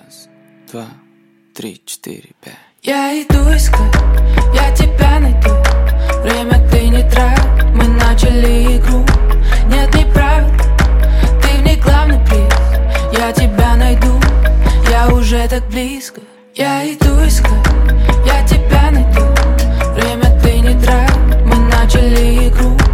Раз, два, три, четыре, пять. Я иду искать, я тебя найду. Время ты не трать, мы начали игру. Нет ни правил, ты в ней главный приз. Я тебя найду, я уже так близко. Я иду искать, я тебя найду. Время ты не трать, мы начали игру.